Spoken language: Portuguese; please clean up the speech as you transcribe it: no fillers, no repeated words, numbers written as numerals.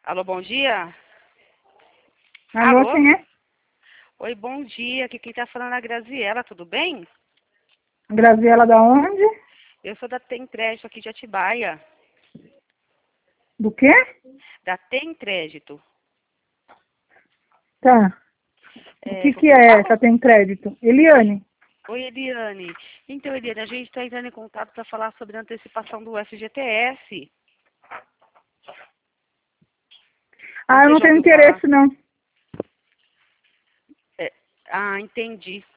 Alô, bom dia? Alô, quem é? Oi, bom dia. Aqui quem tá falando é a Graziela, tudo bem? Graziela da onde? Eu sou da Tem Crédito aqui de Atibaia. Do quê? Da Tem Crédito. Tá. O É, que com que quem eu é falo? essa tem crédito? Eliane. Oi, Eliane. Então, Eliane, a gente está entrando em contato para falar sobre a antecipação do FGTS. Ah, eu Você não já tenho ouviu falar? interesse, não. Entendi.